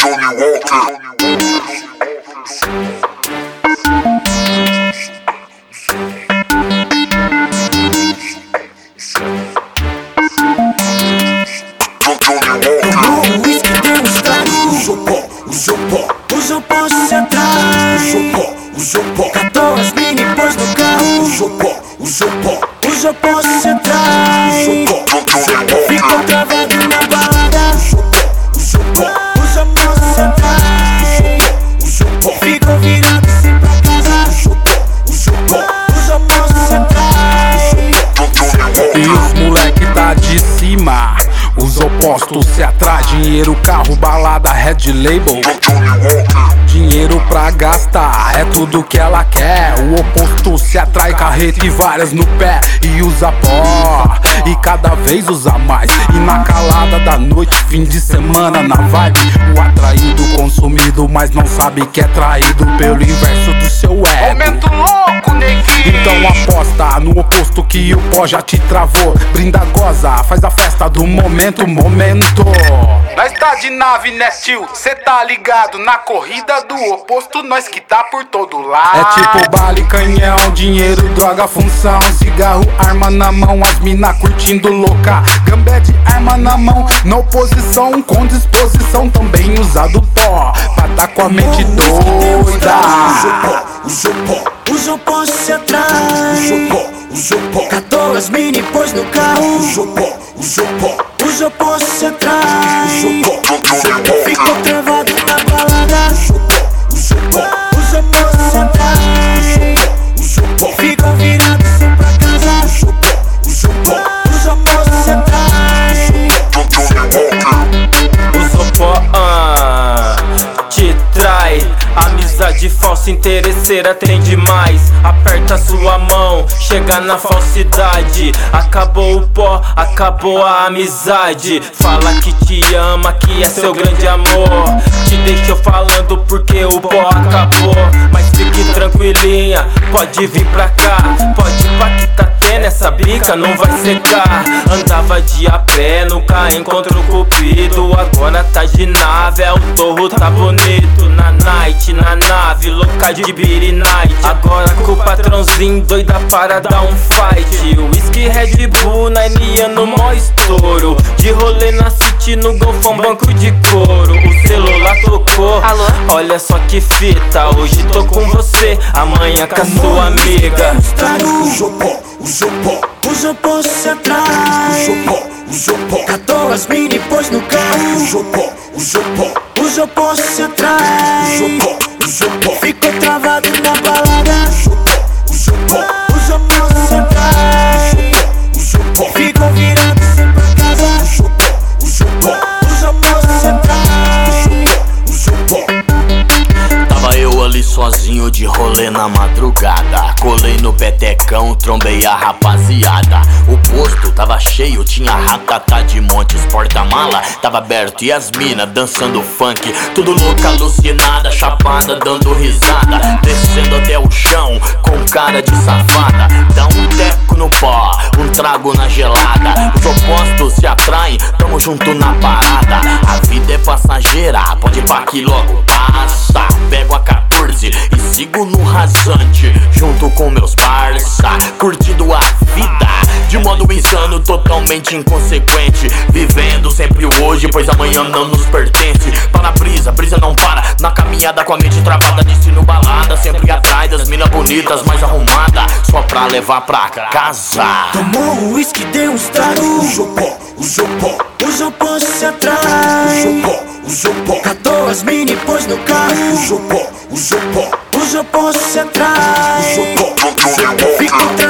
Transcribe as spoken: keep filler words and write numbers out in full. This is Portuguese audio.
Johnny Walker. Usou pó, se atrai. Usou pó, usou pó. Catou as mini, pôs no carro. Usou pó, usou pó. Usou pó, se atrai. Usou pó, ficou travado na balada. Usou pó, usou pó. Usou pó, se atrai. Usou pó, ficou virado assim pra casa. Usou pó, usou pó. Usou pó, se atrai. E os moleque tá de cima. Os opostos se atrai. Dinheiro, carro, balada, red label. Dinheiro pra gastar, é tudo que ela quer. O oposto se atrai, carreta e várias no pé. E usa pó, e cada vez usa mais. E na calada da noite, fim de semana na vibe. O atraído, consumido, mas não sabe que é traído pelo inverso do seu ego. Momento louco, neguinho. Então aposta no oposto que o pó já te travou. Brinda, goza, faz a festa do momento, momento. Nós tá de nave, né, tio? Cê tá ligado? Na corrida do oposto, nós que tá por todo lado. É tipo bala e canhão, dinheiro, droga, função. Cigarro, arma na mão, as mina curtindo louca. Gambé de arma na mão, na oposição, com disposição. Também usado pó, pra tá com a mente doida. Usou pó, usou pó. Usou pó, se atrai. Usou pó, usou pó. Catou as mini, pôs no carro. Usou pó, usou pó. Usou pó, se atrai. Usou pó, ficou travado na balada. Usou pó, usou pó. Usou pó, se atrai. Usou pó, ficou virado assim pra casa. Usou pó, usou pó. Usou pó, se atrai. Usou pó, ah, te trai. Amizade falsa, interesseira tem demais. Aperta sua mão, chega na falsidade. Acabou o pó, acabou a amizade. Fala que te ama, que é seu grande amor. Te deixou falando porque o pó acabou. Mas fique tranquilinha, pode vir pra cá. Pode ir pra que tá tendo essa bica, não vai secar. Andava de a pé, nunca encontrou cupido. Agora tá de nave, é o torro tá bonito. Na night, na nave, louca de Beer Night. Agora com o patrãozinho doida para dar um fight. Whisky, Red Bull, Nine no mó estouro. De rolê na City, no golfão, banco de couro. O celular tocou, alô? Olha só que fita. Hoje tô com você, amanhã com a sua amiga. Usou pó, usou pó. Usou pó, se atrai. Usou pó, usou pó. Catou as mini, pôs no carro. Usou pó, usou pó. Usou pó, se atrai. Usou pó, usou pó. Ficou travado na balada. Usou pó, usou pó. Usou pó, se atrai. Usou pó, ficou virado assim pra casa. Usou pó, usou pó. Usou pó, se atrai. Usou pó. Tava eu ali sozinho de rolê na madrugada. Colei no petecão, trombei a rapaziada. O posto tava cheio, tinha ratata de montes. Porta-mala tava aberto e as mina dançando funk. Tudo louca, alucinada, chapada, dando risada. Descendo até o chão, com cara de safada. Dá um teco no pó, um trago na gelada. Os opostos se atraem, tamo junto na parada. A vida é passageira, pode ir pra que logo passa. Pego a quatorze e sigo no rasante, junto com meus parça, curtindo a vida de modo insano, totalmente inconsequente. Vivendo sempre o hoje, pois amanhã não nos pertence. Tá na brisa, brisa não para. Na caminhada com a mente travada, destino balada. Sempre atrás das minas bonitas, mais arrumada, só pra levar pra casa. Tomou um whisky, deu uns tragos. Usou pó, usou pó. Usou pó, se atrai. Usou pó, usou pó. Catou as mini, pôs no carro. Usou pó, usou pó. Usou pó, se atrai. Usou pó, usou pó. Ficou